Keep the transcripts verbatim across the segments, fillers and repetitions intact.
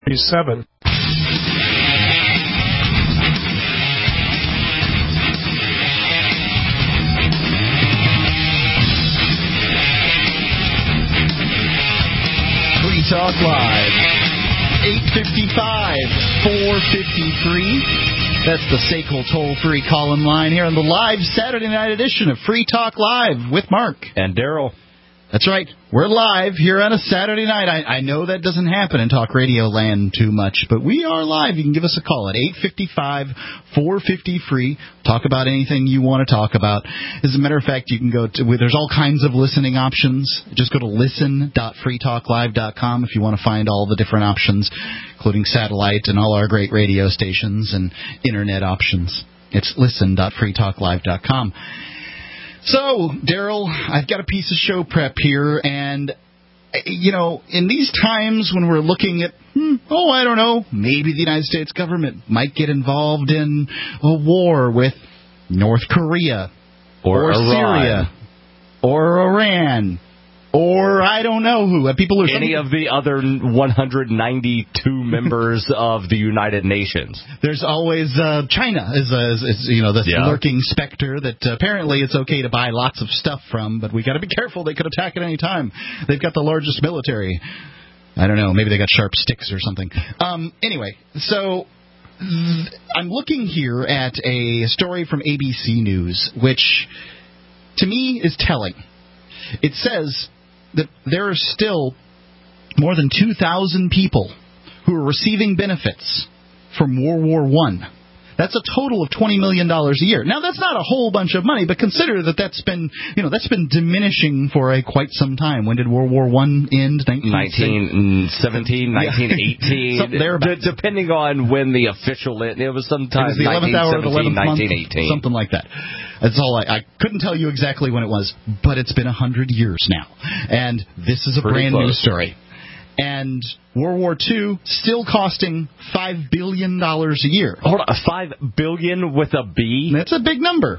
Seven. Free Talk Live. eight fifty-five, four fifty-three. That's the S A C L toll-free call-in line here on the live Saturday night edition of Free Talk Live with Mark. And Daryl. That's right. We're live here on a Saturday night. I, I know that doesn't happen in talk radio land too much, but we are live. You can give us a call at eight five five, four five zero, free. Talk about anything you want to talk about. As a matter of fact, you can go to, there's all kinds of listening options. Just go to listen dot free talk live dot com if you want to find all the different options, including satellite and all our great radio stations and internet options. It's listen dot free talk live dot com. So, Daryl, I've got a piece of show prep here, and, you know, in these times when we're looking at, hmm, oh, I don't know, maybe the United States government might get involved in a war with North Korea, or, or Syria, or Iran, or I don't know who. People are any of the other one hundred ninety-two members of the United Nations. There's always uh, China is, uh, is, is you know the yeah. lurking specter that uh, apparently it's okay to buy lots of stuff from, but we got to be careful. They could attack at any time. They've got the largest military. I don't know. Maybe they got sharp sticks or something. Um, anyway, so I'm looking here at a story from A B C News, which to me is telling. It says that there are still more than two thousand people who are receiving benefits from World War One. That's a total of twenty million dollars a year. Now, that's not a whole bunch of money, but consider that that's been, you know, that's been diminishing for a quite some time. When did World War One end? nineteen seventeen, nineteen eighteen. Something there about. D- depending on when the official end. It was sometime it was the eleventh hour of the eleventh nineteen eighteen. Month, something like that. That's all. I, I couldn't tell you exactly when it was, but it's been one hundred years now. And this is a Pretty brand close. new story. And World War Two still costing five billion dollars a year. Hold on, five billion dollars with a B? That's a big number.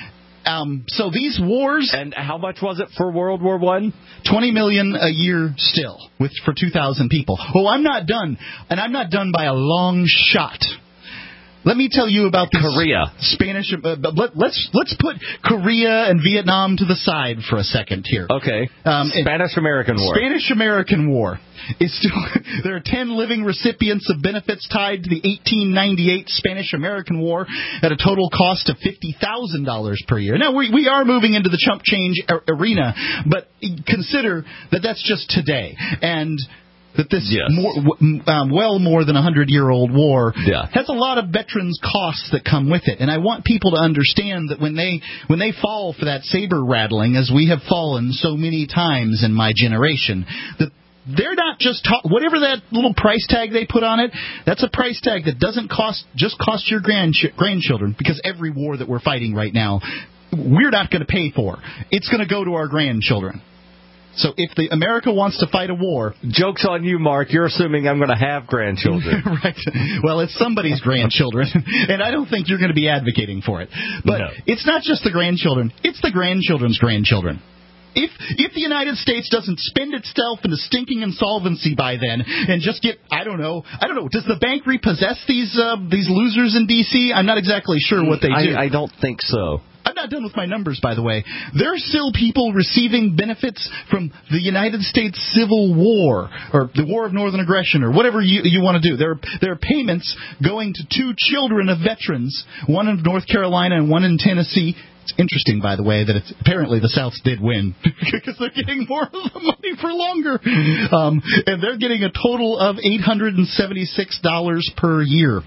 Um, so these wars... And how much was it for World War One? twenty million dollars a year still, with for two thousand people. Oh, I'm not done. And I'm not done by a long shot. Let me tell you about this Korea. Spanish. Uh, let, let's let's put Korea and Vietnam to the side for a second here. Okay. Um, Spanish-American War. Spanish-American War is still. There are ten living recipients of benefits tied to the eighteen ninety-eight Spanish-American War at a total cost of fifty thousand dollars per year. Now we we are moving into the chump change arena, but consider that that's just today and. That this yes. more, um, well more than a hundred-year-old war yeah. has a lot of veterans' costs that come with it, and I want people to understand that when they when they fall for that saber rattling, as we have fallen so many times in my generation, that they're not just ta- whatever that little price tag they put on it. That's a price tag that doesn't cost just cost your grandch- grandchildren, because every war that we're fighting right now, we're not going to pay for. It's going to go to our grandchildren. So if the America wants to fight a war... Joke's on you, Mark. You're assuming I'm going to have grandchildren. Right. Well, it's somebody's grandchildren, and I don't think you're going to be advocating for it. But no. It's not just the grandchildren. It's the grandchildren's grandchildren. If if the United States doesn't spend itself into stinking insolvency by then and just get, I don't know, I don't know, does the bank repossess these uh, these losers in D C? I'm not exactly sure what they do. I, I don't think so. I'm not done with my numbers, by the way. There are still people receiving benefits from the United States Civil War, or the War of Northern Aggression, or whatever you, you want to do. There are, there are payments going to two children of veterans, one in North Carolina and one in Tennessee. It's interesting, by the way, that it's, apparently the Souths did win, because they're getting more of the money for longer. Um, and they're getting a total of eight hundred seventy-six dollars per year.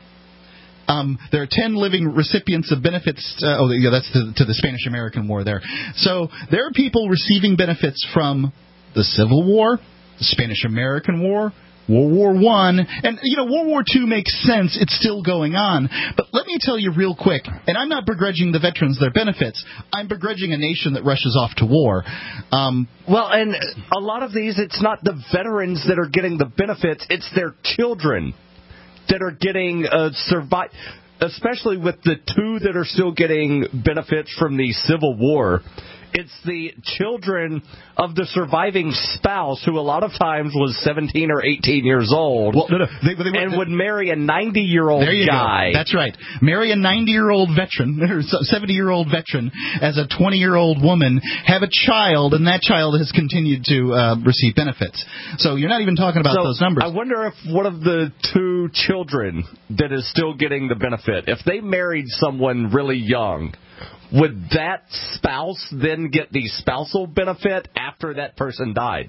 Um, there are ten living recipients of benefits. Uh, oh, yeah, that's to, to the Spanish-American War there. So there are people receiving benefits from the Civil War, the Spanish-American War, World War One, and, you know, World War Two makes sense. It's still going on. But let me tell you real quick, and I'm not begrudging the veterans their benefits. I'm begrudging a nation that rushes off to war. Um, well, and a lot of these, it's not the veterans that are getting the benefits. It's their children that are getting uh, survive, especially with the two that are still getting benefits from the Civil War. It's the children of the surviving spouse who a lot of times was seventeen or eighteen years old well, no, no, they, they, and they, would marry a ninety-year-old there you guy. Go. That's right. Marry a ninety-year-old veteran or seventy-year-old veteran as a twenty-year-old woman, have a child, and that child has continued to uh, receive benefits. So you're not even talking about so those numbers. I wonder if one of the two children that is still getting the benefit, if they married someone really young, would that spouse then get the spousal benefit after that person died?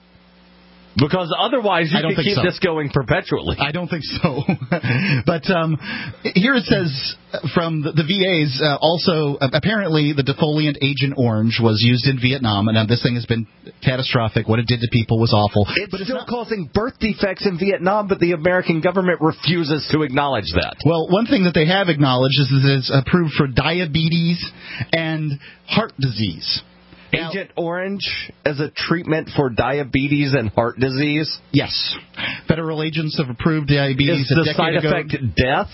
Because otherwise you could keep so. this going perpetually. I don't think so. But um, here it says from the, the V As, uh, also, uh, apparently the defoliant Agent Orange was used in Vietnam, and uh, this thing has been catastrophic. What it did to people was awful. It's but it's still not causing birth defects in Vietnam, but the American government refuses to acknowledge that. Well, one thing that they have acknowledged is that it's approved for diabetes and heart disease. Now, Agent Orange as a treatment for diabetes and heart disease? Yes. Federal agents have approved diabetes Is a the decade side ago. effect death?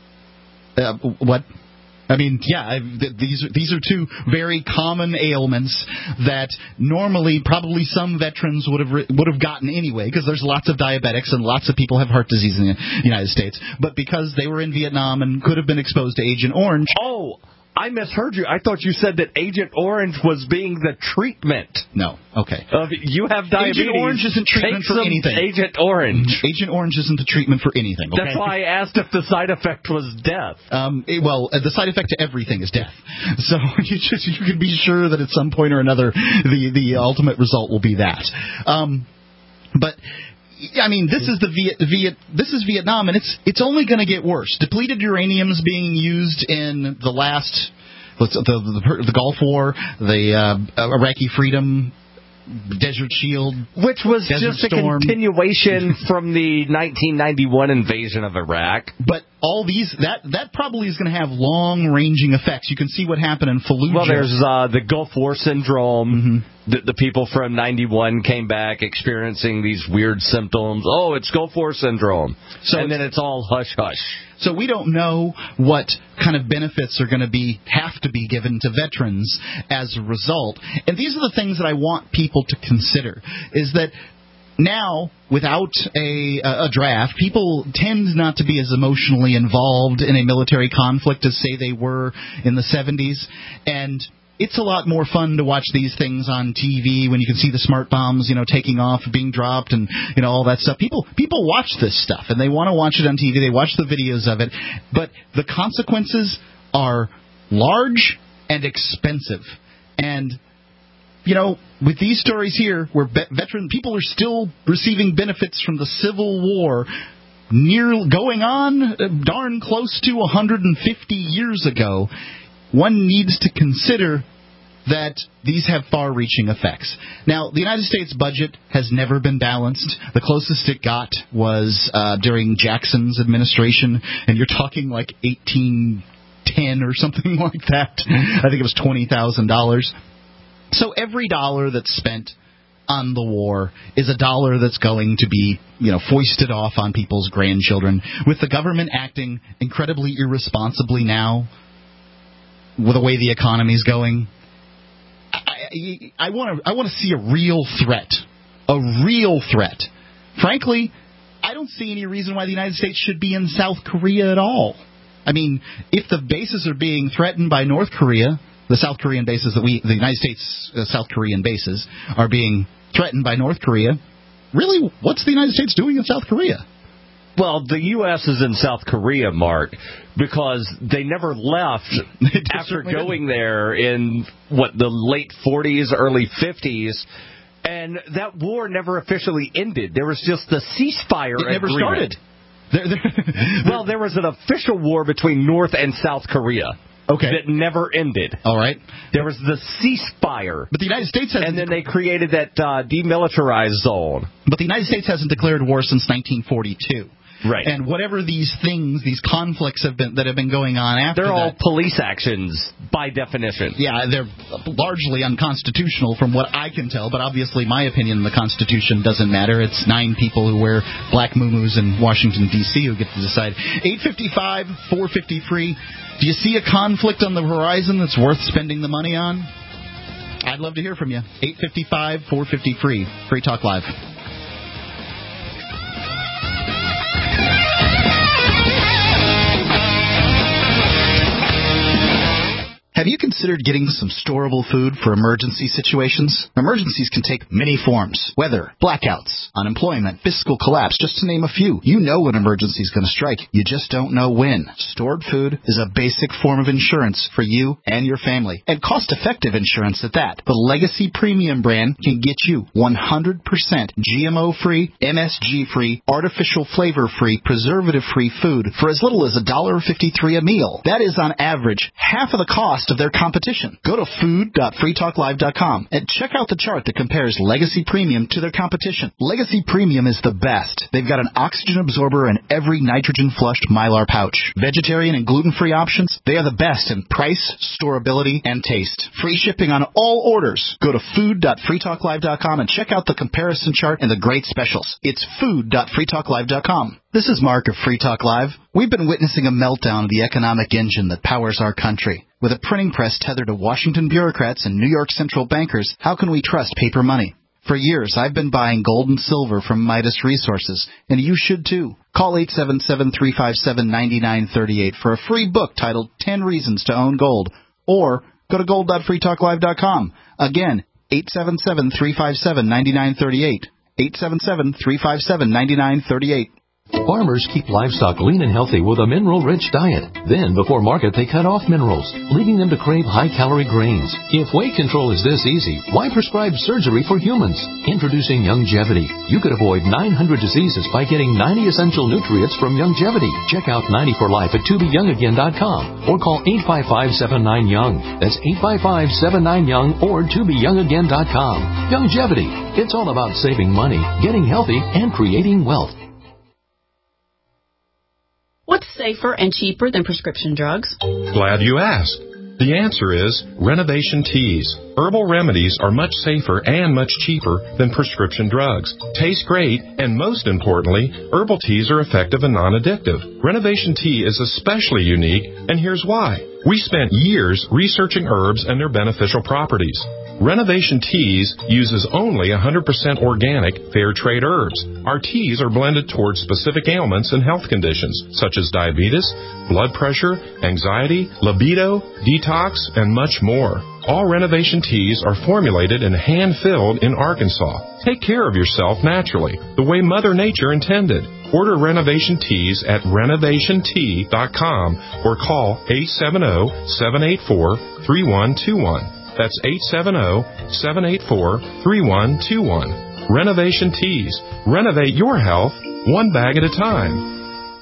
Uh, what? I mean, yeah, I've, th- these are, these are two very common ailments that normally probably some veterans would have re- would have gotten anyway, because there's lots of diabetics and lots of people have heart disease in the United States. But because they were in Vietnam and could have been exposed to Agent Orange. Oh, I misheard you. I thought you said that Agent Orange was being the treatment. No. Okay. Of you have diabetes. Agent Orange isn't treatment Take for some anything. Agent Orange. Agent Orange isn't the treatment for anything. Okay? That's why I asked if the side effect was death. Um, it, well, uh, the side effect to everything is death. So you just you can be sure that at some point or another, the the ultimate result will be that. Um, but. I mean, this is the Viet, Viet, this is Vietnam, and it's it's only going to get worse. Depleted uranium's being used in the last the the, the Gulf War, the uh, Iraqi Freedom, Desert Shield, which was Desert just a Storm. continuation from the nineteen ninety-one invasion of Iraq. But all these that that probably is going to have long-ranging effects. You can see what happened in Fallujah. Well, there's uh, the Gulf War syndrome. Mm-hmm. The, the people from ninety-one came back experiencing these weird symptoms. Oh, it's Gulf War syndrome. So and then it's all hush hush. So we don't know what kind of benefits are going to be have to be given to veterans as a result. And these are the things that I want people to consider. Is that now, without a, a draft, people tend not to be as emotionally involved in a military conflict as, say, they were in the seventies. And it's a lot more fun to watch these things on T V when you can see the smart bombs, you know, taking off, being dropped, and, you know, all that stuff. People people watch this stuff, and they want to watch it on T V. They watch the videos of it. But the consequences are large and expensive. And, you know, with these stories here, where be- veteran people are still receiving benefits from the Civil War, near going on uh, darn close to one hundred fifty years ago, one needs to consider that these have far-reaching effects. Now, the United States budget has never been balanced. The closest it got was uh, during Jackson's administration, and you're talking like eighteen ten or something like that. I think it was twenty thousand dollars. So every dollar that's spent on the war is a dollar that's going to be, you know, foisted off on people's grandchildren. With the government acting incredibly irresponsibly now, with the way the economy's going, I want to I want to see a real threat, a real threat. Frankly, I don't see any reason why the United States should be in South Korea at all. I mean, if the bases are being threatened by North Korea, the South Korean bases that we, the United States uh, South Korean bases are being threatened by North Korea, really, what's the United States doing in South Korea? Well, the U S is in South Korea, Mark, because they never left after going there in, what, the late forties, early fifties, and that war never officially ended. There was just the ceasefire It never agreement. started. There, there, well, there was an official war between North and South Korea. Okay. That never ended. All right. There was the ceasefire. But the United States hasn't... And then they created that uh, demilitarized zone. But the United States hasn't declared war since nineteen forty-two. Right. And whatever these things, these conflicts have been that have been going on after They're all that, police actions, by definition. Yeah, they're largely unconstitutional from what I can tell, but obviously my opinion on the Constitution doesn't matter. It's nine people who wear black muumuus in Washington, D C who get to decide. eight fifty-five, four fifty-three. Do you see a conflict on the horizon that's worth spending the money on? I, I'd love to hear from you. eight five five, four five zero, free. Free Talk Live. Have you considered getting some storable food for emergency situations? Emergencies can take many forms. Weather, blackouts, unemployment, fiscal collapse, just to name a few. You know when an emergency is going to strike. You just don't know when. Stored food is a basic form of insurance for you and your family. And cost-effective insurance at that. The Legacy Premium brand can get you one hundred percent G M O-free, M S G-free, artificial flavor-free, preservative-free food for as little as one dollar fifty-three a meal. That is on average half of the cost of their competition. Go to food dot free talk live dot com and check out the chart that compares Legacy Premium to their competition. Legacy Premium is the best. They've got an oxygen absorber in every nitrogen-flushed Mylar pouch. Vegetarian and gluten-free options, they are the best in price, storability, and taste. Free shipping on all orders. Go to food dot free talk live dot com and check out the comparison chart and the great specials. It's food dot free talk live dot com. This is Mark of Free Talk Live. We've been witnessing a meltdown of the economic engine that powers our country. With a printing press tethered to Washington bureaucrats and New York central bankers, how can we trust paper money? For years, I've been buying gold and silver from Midas Resources, and you should too. Call eight seven seven, three five seven, nine nine three eight for a free book titled ten reasons to Own Gold, or go to gold dot free talk live dot com. Again, eight seven seven, three five seven, nine nine three eight. eight seven seven, three five seven, nine nine three eight. Farmers keep livestock lean and healthy with a mineral-rich diet. Then, before market, they cut off minerals, leading them to crave high-calorie grains. If weight control is this easy, why prescribe surgery for humans? Introducing Youngevity. You could avoid nine hundred diseases by getting ninety essential nutrients from Youngevity. Check out ninety for life at to be young again dot com or call eight five five, seven nine, young. That's eight five five, seven nine, young or to be young again dot com. Youngevity. It's all about saving money, getting healthy, and creating wealth. What's safer and cheaper than prescription drugs? Glad you asked. The answer is Renovation Teas. Herbal remedies are much safer and much cheaper than prescription drugs. Taste great, and most importantly, herbal teas are effective and non-addictive. Renovation Tea is especially unique, and here's why. We spent years researching herbs and their beneficial properties. Renovation Teas uses only one hundred percent organic, fair trade herbs. Our teas are blended towards specific ailments and health conditions, such as diabetes, blood pressure, anxiety, libido, detox, and much more. All Renovation Teas are formulated and hand-filled in Arkansas. Take care of yourself naturally, the way Mother Nature intended. Order Renovation Teas at renovation tea dot com or call eight seven zero, seven eight four, three one two one. That's eight seven zero, seven eight four, three one two one. Renovation Teas. Renovate your health one bag at a time.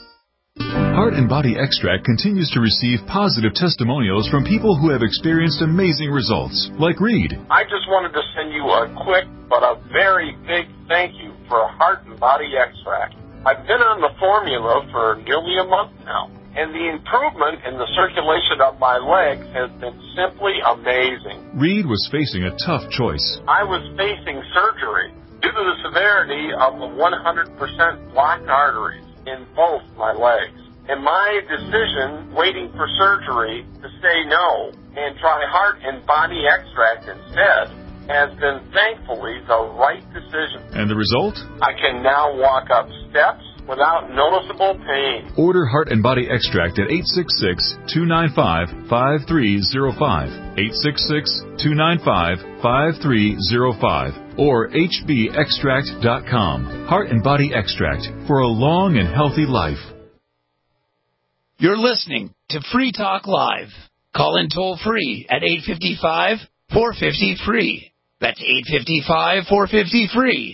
Heart and Body Extract continues to receive positive testimonials from people who have experienced amazing results, like Reed. I just wanted to send you a quick but a very big thank you for Heart and Body Extract. I've been on the formula for nearly a month now, and the improvement in the circulation of my legs has been simply amazing. Reed was facing a tough choice. I was facing surgery due to the severity of the one hundred percent blocked arteries in both my legs. And my decision, waiting for surgery, to say no and try Heart and Body Extract instead, has been thankfully the right decision. And the result? I can now walk up steps without noticeable pain. Order Heart and Body Extract at eight six six, two nine five, five three zero five, eight six six, two nine five, five three zero five, or h b extract dot com. Heart and Body Extract for a long and healthy life. You're listening to Free Talk Live. Call in toll free at eight five five, four five zero, free. That's eight five five, four five zero, free.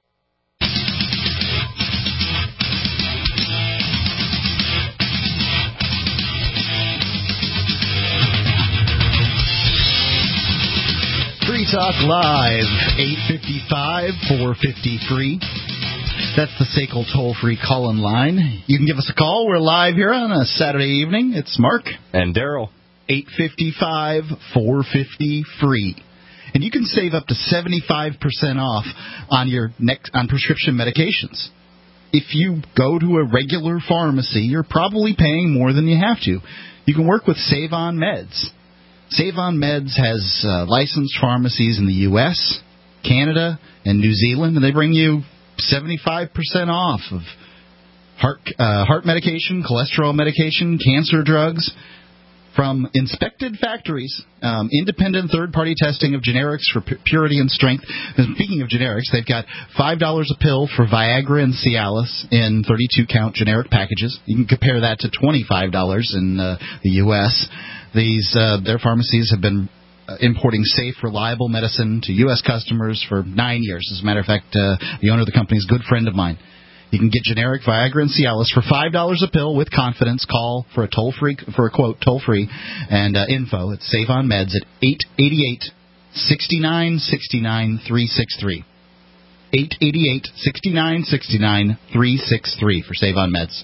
Free Talk Live, eight five five, four five zero, free. That's the S A C L toll-free call-in line. You can give us a call. We're live here on a Saturday evening. It's Mark. And Daryl. eight five five, four five zero, free. And you can save up to seventy-five percent off on your next on prescription medications. If you go to a regular pharmacy, you're probably paying more than you have to. You can work with Save On Meds. Save on Meds has uh, licensed pharmacies in the U S, Canada, and New Zealand, and they bring you seventy-five percent off of heart uh, heart medication, cholesterol medication, cancer drugs from inspected factories, um, independent third-party testing of generics for pu- purity and strength. And speaking of generics, they've got five dollars a pill for Viagra and Cialis in thirty-two count generic packages. You can compare that to twenty-five dollars in uh, the U S These uh, their pharmacies have been uh, importing safe, reliable medicine to U S customers for nine years. As a matter of fact, uh, the owner of the company is a good friend of mine. You can get generic Viagra and Cialis for five dollars a pill with confidence. Call for a toll-free, for a quote, toll-free, and uh, info at Save on Meds at eight eight eight, six nine six nine, three six three. eight eight eight, six nine six nine, three six three for Save on Meds.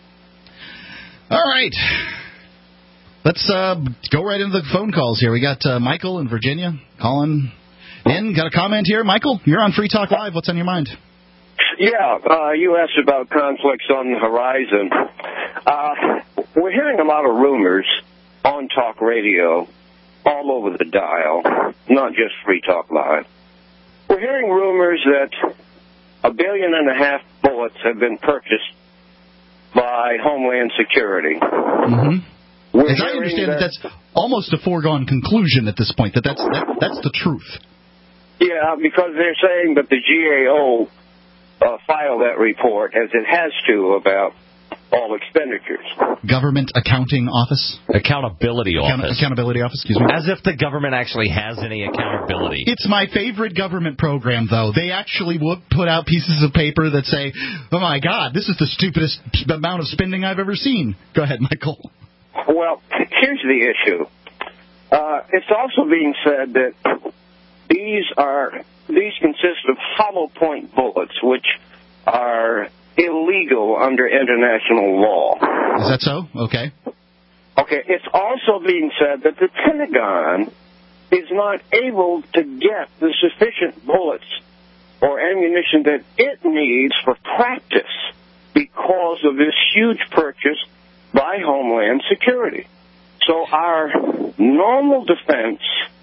All right. Let's uh, go right into the phone calls here. We got uh, Michael in Virginia calling in. Got a comment here. Michael, you're on Free Talk Live. What's on your mind? Yeah, uh, you asked about conflicts on the horizon. Uh, we're hearing a lot of rumors on talk radio all over the dial, not just Free Talk Live. We're hearing rumors that a billion and a half bullets have been purchased by Homeland Security. Mm-hmm. As I understand that, that's almost a foregone conclusion at this point, that that's, that, that's the truth. Yeah, because they're saying that the G A O Uh, file that report, as it has to, about all expenditures. Government Accounting Office? Accountability Account- Office. Accountability Office, excuse me. As if the government actually has any accountability. It's my favorite government program, though. They actually would put out pieces of paper that say, oh, my God, this is the stupidest amount of spending I've ever seen. Go ahead, Michael. Well, here's the issue. Uh, it's also being said that these are... These consist of hollow point bullets, which are illegal under international law. Is that so? Okay. Okay, it's also being said that the Pentagon is not able to get the sufficient bullets or ammunition that it needs for practice because of this huge purchase by Homeland Security. So our normal defense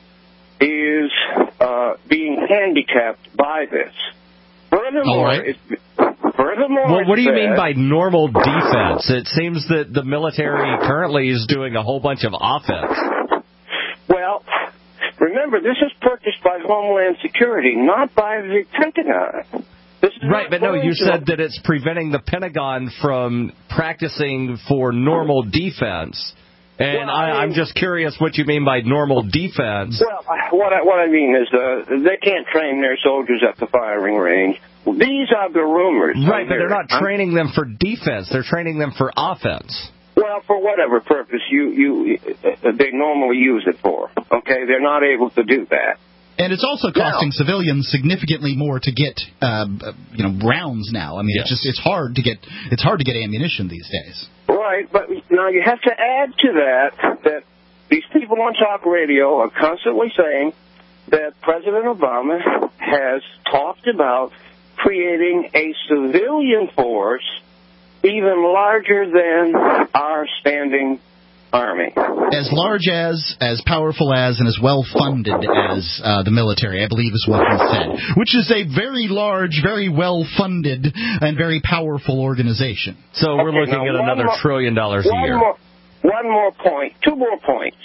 is uh, being handicapped by this. Furthermore, right. it's, furthermore, well, what do you said, mean by normal defense? It seems that the military currently is doing a whole bunch of offense. Well, remember, this is purchased by Homeland Security, not by the Pentagon. This is Right, but no, you to... said that it's preventing the Pentagon from practicing for normal defense. And well, I, I mean, I'm just curious what you mean by normal defense. Well, what I, what I mean is uh, they can't train their soldiers at the firing range. These are the rumors. Right, but they're not training them for defense. They're training them for offense. Well, for whatever purpose you, you uh, they normally use it for. Okay, they're not able to do that. And it's also costing now, civilians significantly more to get, uh, you know, rounds now. I mean, yes. it's just it's hard to get it's hard to get ammunition these days. Right, but now you have to add to that that these people on talk radio are constantly saying that President Obama has talked about creating a civilian force even larger than our standing army. As large as, as powerful as, and as well-funded as uh, the military, I believe is what he said, which is a very large, very well-funded, and very powerful organization. So we're okay, looking at another more, trillion dollars a one year. More, one more point, two more points.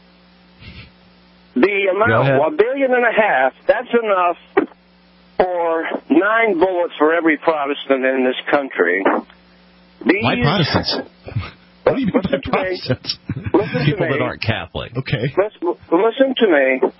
The amount, a billion and a half, that's enough for nine bullets for every Protestant in this country. These, Why Protestants? What do you mean by Protestants? People me. that aren't Catholic. Okay. Listen, listen to me.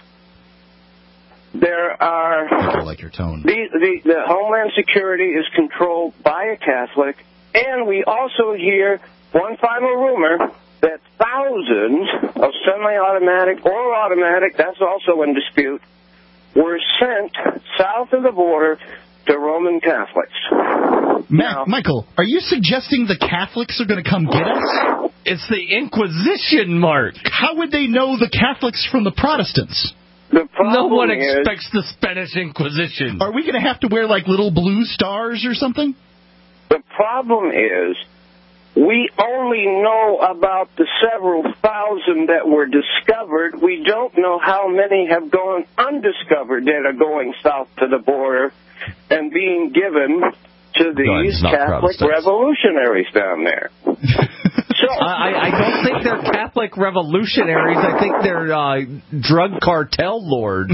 There are... I like your tone. The, the, the Homeland Security is controlled by a Catholic, and we also hear one final rumor that thousands of semi-automatic or automatic, that's also in dispute, were sent south of the border to Roman Catholics. Mac, Michael, are you suggesting the Catholics are going to come get us? It's the Inquisition, Mark. How would they know the Catholics from the Protestants? The no one is, expects the Spanish Inquisition. Are we going to have to wear, like, little blue stars or something? The problem is We only know about the several thousand that were discovered. We don't know how many have gone undiscovered that are going south to the border and being given to these Catholic revolutionaries down there. So, I, I don't think they're Catholic revolutionaries. I think they're uh, drug cartel lords.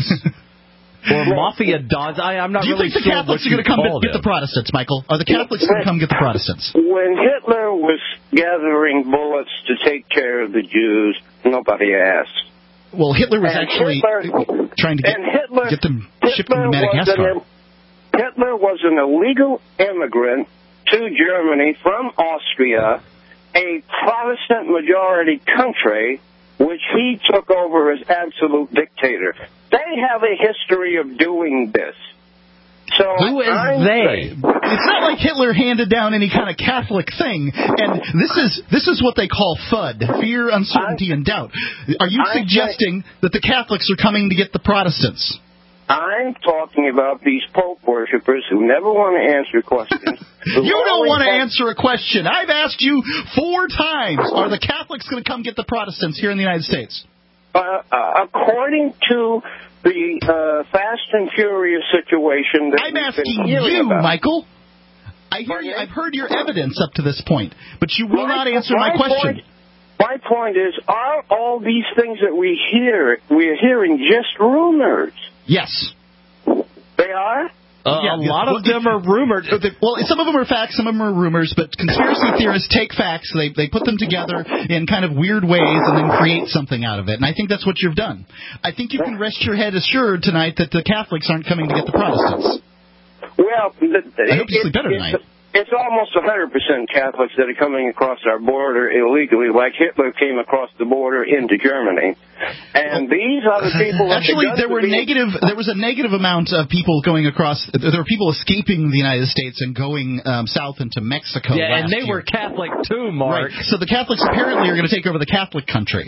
Or mafia dons. I, I'm not Do you really think the sure Catholics what are going to come call get the them. Protestants, Michael? Are the Catholics going to come get the Protestants? When Hitler was gathering bullets to take care of the Jews, nobody asked. Well, Hitler was And actually Hitler, trying to get, and Hitler, get them shipped Hitler to Madagascar. Was an, Hitler was an illegal immigrant to Germany from Austria, a Protestant majority country, which he took over as absolute dictator. They have a history of doing this. So Who is I'm they? saying, It's not like Hitler handed down any kind of Catholic thing, and this is this is what they call FUD, fear, uncertainty, and doubt. Are you I'm suggesting that the Catholics are coming to get the Protestants? I'm talking about these Pope worshippers who never want to answer questions. You don't want to answer a question. I've asked you four times. Are the Catholics going to come get the Protestants here in the United States? Uh, uh, according to the uh, Fast and Furious situation that I'm we've asking been hearing you, about. Michael. I hear you, I've heard your evidence up to this point, but you will My- not answer my, my question. Point, my point is, are all these things that we hear, we're hearing just rumors? Yes. They are? Uh, Yeah, a yeah. lot Well, of them are rumored. Well, some of them are facts, some of them are rumors, but conspiracy theorists take facts, they they put them together in kind of weird ways and then create something out of it. And I think that's what you've done. I think you can rest your head assured tonight that the Catholics aren't coming to get the Protestants. Well, the, the, I hope you it, sleep better it's, tonight. It's almost one hundred percent Catholics that are coming across our border illegally, like Hitler came across the border into Germany. And these are the people that Actually, the there were be, negative. There was a negative amount of people going across. There were people escaping the United States and going um, south into Mexico. Yeah, and last they year. were Catholic too, Mark. Right. So the Catholics apparently are going to take over the Catholic country.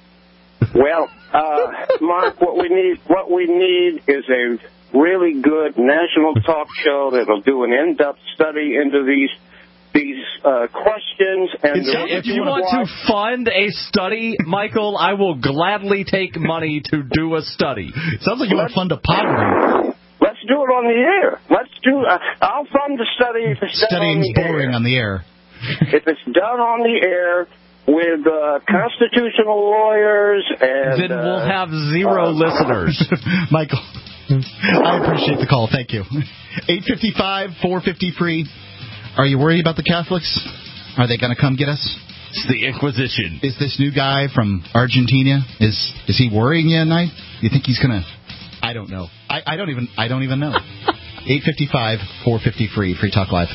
Well, uh, Mark, what we need, what we need is a really good national talk show that'll do an in-depth study into these these uh, questions. And the, If you want to fund a study, Michael, I will gladly take money to do a study. Sounds like you want to fund a poverty. Let's do it on the air. Let's do. Uh, I'll fund the study if it's done on Studying's the boring air. on the air. If it's done on the air with uh, constitutional lawyers, and Then we'll uh, have zero uh, listeners. Michael, I appreciate the call. Thank you. eight five five, four five zero, free. Are you worried about the Catholics? Are they going to come get us? It's the Inquisition. Is this new guy from Argentina, is is he worrying you at night? You think he's going to... I don't know. I, I don't even I don't even know. eight five five, four five zero, free. Free Talk Live.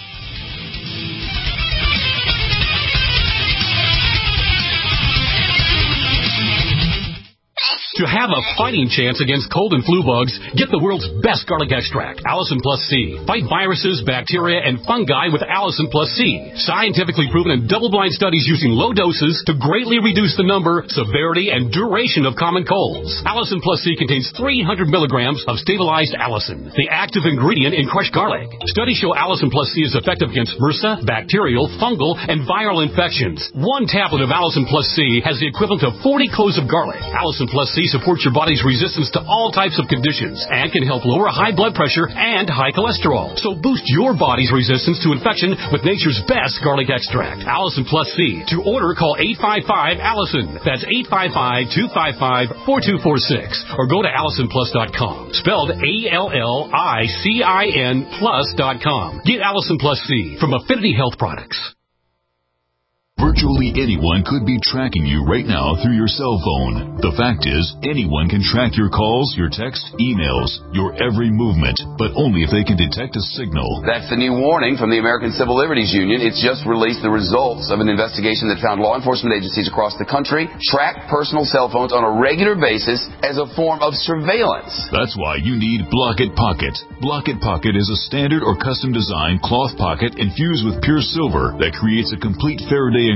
To have a fighting chance against cold and flu bugs, get the world's best garlic extract, Allison Plus C. Fight viruses, bacteria, and fungi with Allison Plus C. Scientifically proven in double-blind studies using low doses to greatly reduce the number, severity, and duration of common colds. Allison Plus C contains three hundred milligrams of stabilized allicin, the active ingredient in crushed garlic. Studies show Allison Plus C is effective against MRSA, bacterial, fungal, and viral infections. One tablet of Allison Plus C has the equivalent of forty cloves of garlic. Allison Plus C supports your body's resistance to all types of conditions and can help lower high blood pressure and high cholesterol. So boost your body's resistance to infection with nature's best garlic extract, Allison Plus C. To order, call eight five five, Allison. That's eight five five, two five five, four two four six. Or go to allison plus dot com. Spelled A L L I C I N plus dot com. Get Allison Plus C from Affinity Health Products. Virtually anyone could be tracking you right now through your cell phone. The fact is, anyone can track your calls, your texts, emails, your every movement, but only if they can detect a signal. That's the new warning from the American Civil Liberties Union. It's just released the results of an investigation that found law enforcement agencies across the country track personal cell phones on a regular basis as a form of surveillance. That's why you need Block-It Pocket. Block-It Pocket is a standard or custom designed cloth pocket infused with pure silver that creates a complete Faraday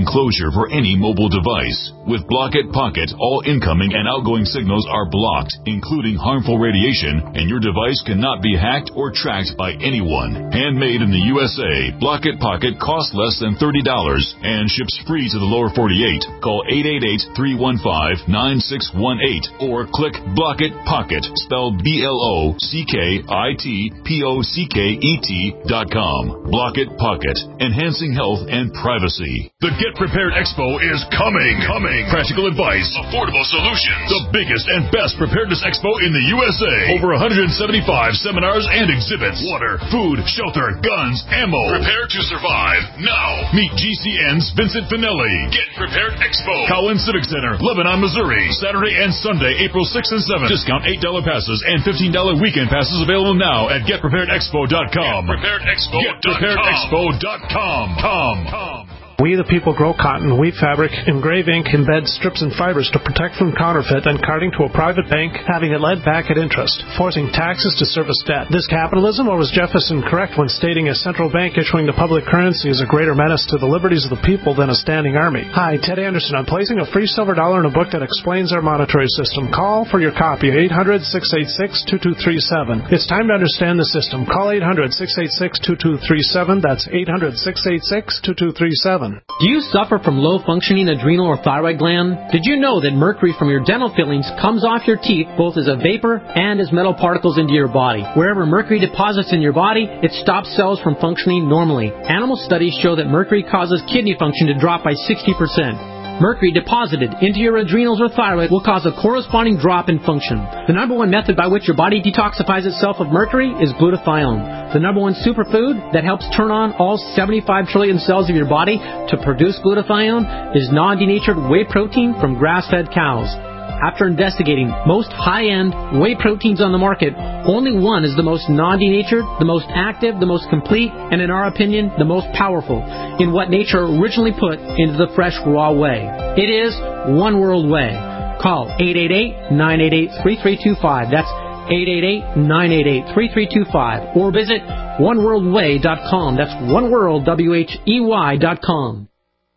enclosure for any mobile device. With Block-It Pocket, all incoming and outgoing signals are blocked, including harmful radiation, and your device cannot be hacked or tracked by anyone. Handmade in the U S A, Block-It Pocket costs less than thirty dollars and ships free to the lower forty-eight. Call eight eight eight, three one five, nine six one eight or click Block-It Pocket, spelled B L O C K I T P O C K E T dot com. Block-It Pocket, enhancing health and privacy. The Get Prepared Expo is coming. Coming. Practical advice, affordable solutions. The biggest and best preparedness expo in the U S A. Over one hundred seventy-five seminars and exhibits. Water, food, shelter, guns, ammo. Prepare to survive now. Meet G C N's Vincent Finelli. Get Prepared Expo. Cowan Civic Center, Lebanon, Missouri. Saturday and Sunday, April sixth and seventh. Discount eight dollars passes and fifteen dollars weekend passes available now at get prepared expo dot com. Get Prepared Expo. Get Prepared Expo dot com. Com. Com. We the people grow cotton, weave fabric, engrave ink, embed strips and fibers to protect from counterfeit and carting to a private bank, having it led back at interest, forcing taxes to service debt. This capitalism, or was Jefferson correct when stating a central bank issuing the public currency is a greater menace to the liberties of the people than a standing army? Hi, Ted Anderson. I'm placing a free silver dollar in a book that explains our monetary system. Call for your copy, eight hundred, six eight six, two two three seven. It's time to understand the system. Call eight hundred, six eight six, two two three seven. That's eight hundred, six eight six, two two three seven. Do you suffer from low-functioning adrenal or thyroid gland? Did you know that mercury from your dental fillings comes off your teeth both as a vapor and as metal particles into your body? Wherever mercury deposits in your body, it stops cells from functioning normally. Animal studies show that mercury causes kidney function to drop by sixty percent. Mercury deposited into your adrenals or thyroid will cause a corresponding drop in function. The number one method by which your body detoxifies itself of mercury is glutathione. The number one superfood that helps turn on all seventy-five trillion cells of your body to produce glutathione is non-denatured whey protein from grass-fed cows. After investigating most high-end whey proteins on the market, only one is the most non-denatured, the most active, the most complete, and in our opinion, the most powerful in what nature originally put into the fresh raw whey. It is One World Whey. Call eight eight eight, nine eight eight, three three two five. That's eight eight eight, nine eight eight, three three two five. Or visit one world way dot com. That's oneworld, W H E Y dot com.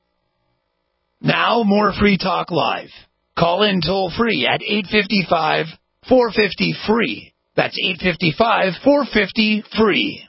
Now, more Free Talk Live. Call in toll-free at eight five five, four five zero, free. That's eight five five, four five zero, free.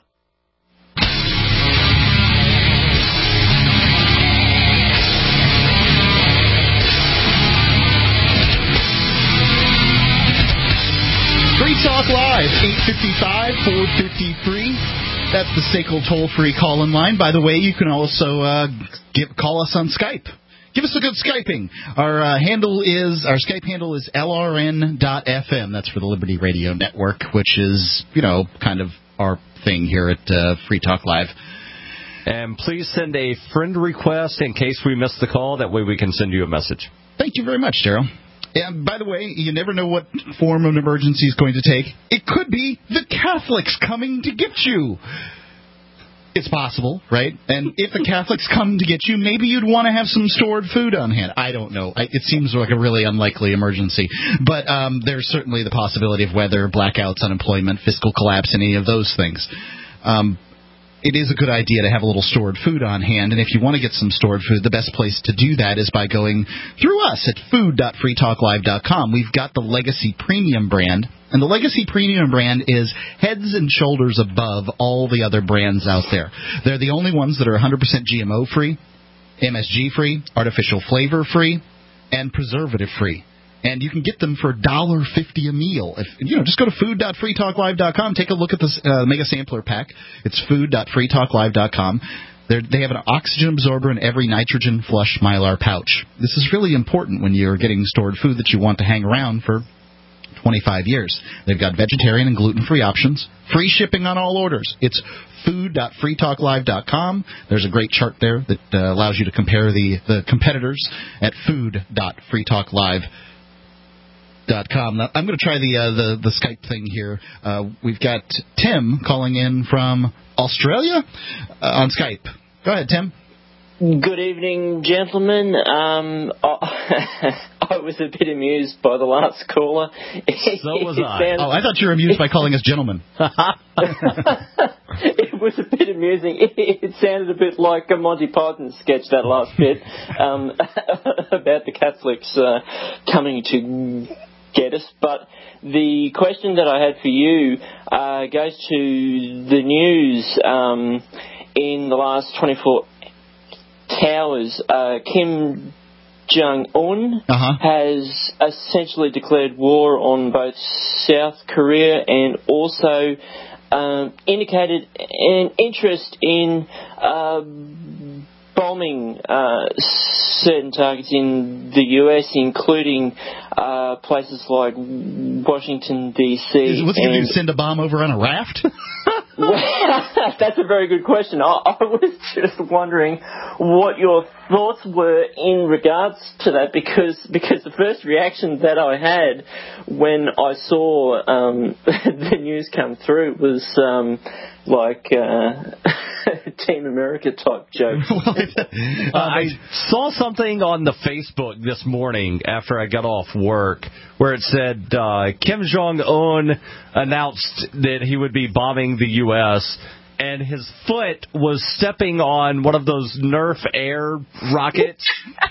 Free Talk Live, eight five five, four five zero, free. That's the S A C L toll-free call-in line. By the way, you can also uh, give, call us on Skype. Give us a good Skyping. Our uh, handle is our Skype handle is L R N dot F M. That's for the Liberty Radio Network, which is, you know, kind of our thing here at uh, Free Talk Live. And please send a friend request in case we miss the call. That way we can send you a message. Thank you very much, Daryl. And by the way, you never know what form an emergency is going to take. It could be the Catholics coming to get you. It's possible, right? And if the Catholics come to get you, maybe you'd want to have some stored food on hand. I don't know. I, it seems like a really unlikely emergency. But um, there's certainly the possibility of weather, blackouts, unemployment, fiscal collapse, any of those things. Um, it is a good idea to have a little stored food on hand. And if you want to get some stored food, the best place to do that is by going through us at food dot free talk live dot com. We've got the Legacy Premium brand. And the Legacy Premium brand is heads and shoulders above all the other brands out there. They're the only ones that are one hundred percent G M O-free, M S G-free, artificial flavor-free, and preservative-free. And you can get them for one dollar fifty a meal. If, you know, just go to food dot free talk live dot com. Take a look at this uh, Mega Sampler Pack. It's food dot free talk live dot com. They're, they have an oxygen absorber in every nitrogen flush Mylar pouch. This is really important when you're getting stored food that you want to hang around for twenty-five years. They've got vegetarian and gluten-free options. Free shipping on all orders. It's food dot free talk live dot com. There's a great chart there that uh, allows you to compare the, the competitors at food dot free talk live dot com. Now, I'm going to try the, uh, the the Skype thing here. Uh, we've got Tim calling in from Australia uh, on Skype. Go ahead, Tim. Good evening, gentlemen. Um, I was a bit amused by the last caller. So was I. Oh, I thought you were amused by calling us gentlemen. It was a bit amusing. It, it sounded a bit like a Monty Python sketch, that last bit, um, about the Catholics uh, coming to get us. But the question that I had for you uh, goes to the news um, in the last twenty-four hours. Uh, Kim Jong-un uh-huh. has essentially declared war on both South Korea and also um, indicated an interest in uh, bombing uh, certain targets in the U S, including uh, places like Washington, D C. What's he going to do, send a bomb over on a raft? Well, that's a very good question. I, I was just wondering what your thoughts were in regards to that, because because the first reaction that I had when I saw um, the news come through was um, like uh, Team America type joke. uh, I saw something on the Facebook this morning after I got off work where it said uh, Kim Jong-un announced that he would be bombing the U S, and his foot was stepping on one of those Nerf air rockets.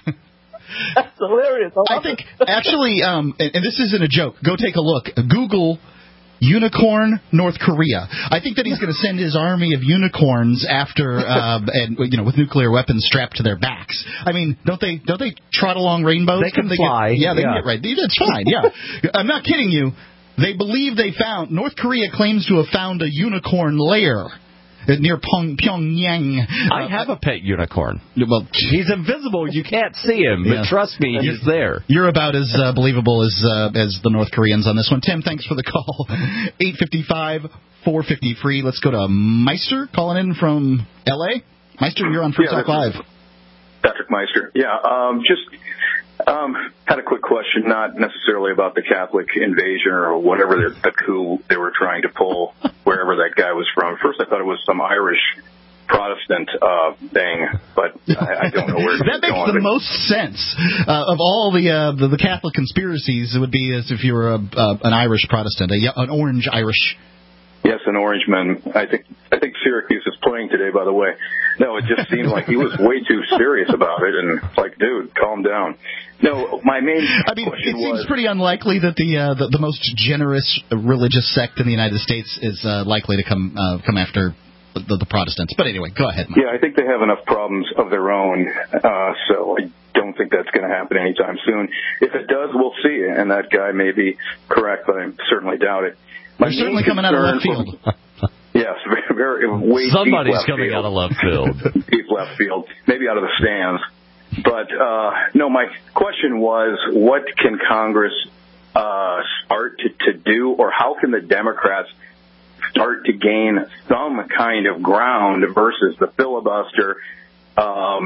That's hilarious. I, I think, actually, um, and, and this isn't a joke, go take a look. Google unicorn North Korea. I think that he's going to send his army of unicorns after, uh, and you know, with nuclear weapons strapped to their backs. I mean, don't they don't they trot along rainbows? They can they fly. Get, yeah, they yeah. can get right. That's fine. Yeah, I'm not kidding you. They believe they found North Korea claims to have found a unicorn lair near Pong, Pyongyang. I have a pet unicorn. Well, he's invisible. You can't see him, but yeah. trust me, he's there. You're about as uh, believable as uh, as the North Koreans on this one. Tim, thanks for the call. eight five five, four five zero, free. Let's go to Meister calling in from L A. Meister, you're on Free yeah, Talk Live. Patrick Meister. Yeah, um, just um, had a quick question, not necessarily about the Catholic invasion or whatever the coup they were trying to pull, wherever that guy was from. First, I thought it was some Irish Protestant uh, thing, but I, I don't know where that makes going. the most sense uh, of all the, uh, the the Catholic conspiracies. It would be as if you were a, uh, an Irish Protestant, a, an orange Irish. Yes, an Orangeman. I think I think Syracuse is playing today, by the way. No, it just seemed like he was way too serious about it, and it's like, dude, calm down. No, my main I mean, question it seems was, pretty unlikely that the, uh, the the most generous religious sect in the United States is uh, likely to come uh, come after the, the Protestants. But anyway, go ahead, Mike. Yeah, I think they have enough problems of their own, uh, so I don't think that's going to happen anytime soon. If it does, we'll see, and that guy may be correct, but I certainly doubt it. They're certainly coming out of left field. Yes, very, very way Somebody's deep left coming field. out of left field. Deep left field, maybe out of the stands. But uh, no, my question was, what can Congress uh, start to, to do, or how can the Democrats start to gain some kind of ground versus the filibuster um,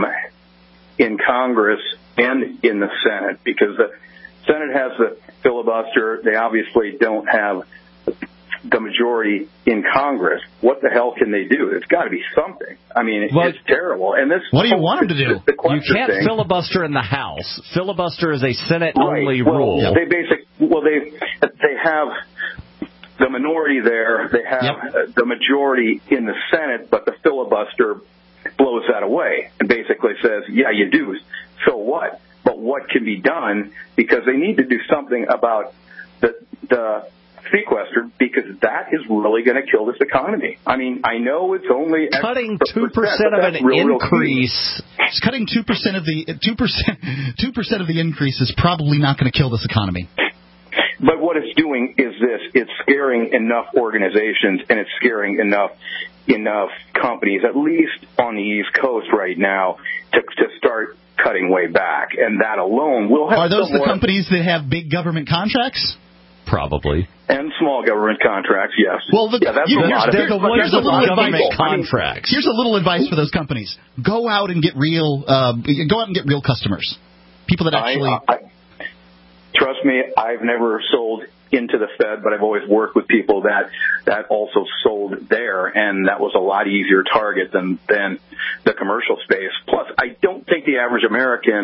in Congress and in the Senate? Because the Senate has the filibuster. They obviously don't have the majority in Congress. What the hell can they do? There's got to be something. I mean, well, it's terrible. And this. What do you want them to do? The you can't thing. filibuster in the House. Filibuster is a Senate-only right. well, rule. They basic. Well, they they have the minority there. They have yep. the majority in the Senate, but the filibuster blows that away and basically says, "Yeah, you do. So what? But what can be done? Because they need to do something about the the." sequester, because that is really going to kill this economy. I mean, I know it's only cutting two percent of an real, increase. Real it's cutting two percent of the two percent two percent of the increase is probably not going to kill this economy. But what it's doing is this: it's scaring enough organizations and it's scaring enough enough companies, at least on the East Coast right now, to to start cutting way back, and that alone will have. Are those the more companies that have big government contracts? Probably. And small government contracts, yes. Well, the, yeah, that's you, a lot here's, of here's a little government advice. contracts. Here's a little advice for those companies: go out and get real, uh, go out and get real customers, people that actually. I, I, trust me, I've never sold into the Fed, but I've always worked with people that that also sold there, and that was a lot easier target than than the commercial space. Plus, I don't think the average American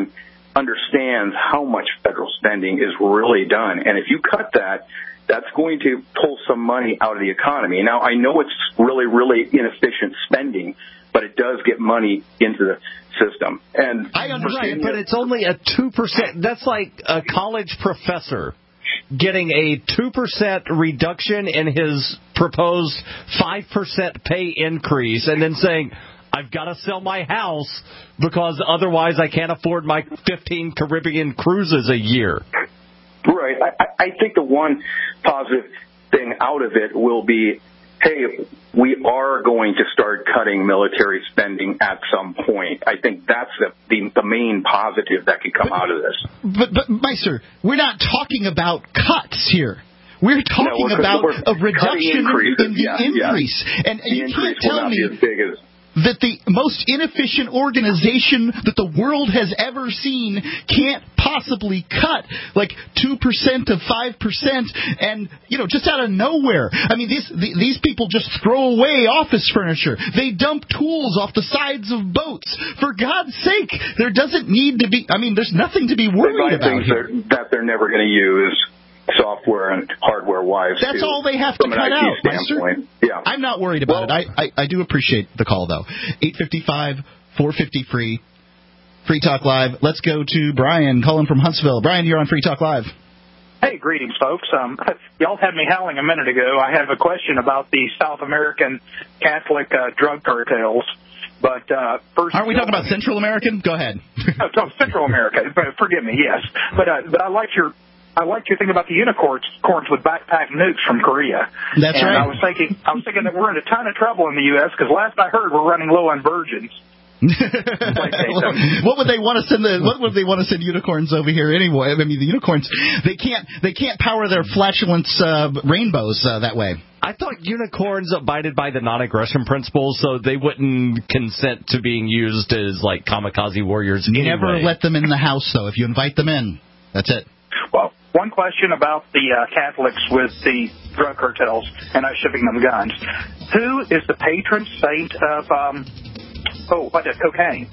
understands how much federal spending is really done. And if you cut that, that's going to pull some money out of the economy. Now, I know it's really, really inefficient spending, but it does get money into the system. And I understand, but it's only a two percent. That's like a college professor getting a two percent reduction in his proposed five percent pay increase and then saying, I've got to sell my house because otherwise I can't afford my fifteen Caribbean cruises a year. Right. I, I think the one positive thing out of it will be, hey, we are going to start cutting military spending at some point. I think that's the the, the main positive that could come but, out of this. But, but, Meister, we're not talking about cuts here. We're talking no, we're, about we're a reduction in the yeah, increase. Yeah. And, and the you increase can't tell will not me be as big as that the most inefficient organization that the world has ever seen can't possibly cut like two percent to five percent and, you know, just out of nowhere. I mean, these these people just throw away office furniture. They dump tools off the sides of boats. For God's sake, there doesn't need to be, I mean, there's nothing to be worried about things here. They're, that they're never going to use. Software and hardware-wise, that's too, all they have to cut out, Meister. Yeah, I'm not worried about well, it. I, I I do appreciate the call though. eight five five, four five zero, free, Free Talk Live. Let's go to Brian, calling from Huntsville. Brian, you're on Free Talk Live. Hey, greetings, folks. Um, y'all had me howling a minute ago. I have a question about the South American Catholic uh, drug cartels. But uh, first, aren't we talking about Central American? Go ahead. oh, so Central America. Forgive me. Yes, but uh, but I like your. I like your thing about the unicorns corns with backpack nukes from Korea. That's and right. I was thinking, I was thinking that we're in a ton of trouble in the U S because last I heard, we're running low on virgins. What would they want to send the? What would they want to send unicorns over here anyway? I mean, the unicorns they can't they can't power their flatulence uh, rainbows uh, that way. I thought unicorns abided by the non-aggression principle, so they wouldn't consent to being used as like kamikaze warriors. Anyway. Never let them in the house, though. If you invite them in, that's it. Well, one question about the uh, Catholics with the drug cartels and us shipping them guns. Who is the patron saint of, um, oh, what, uh, cocaine?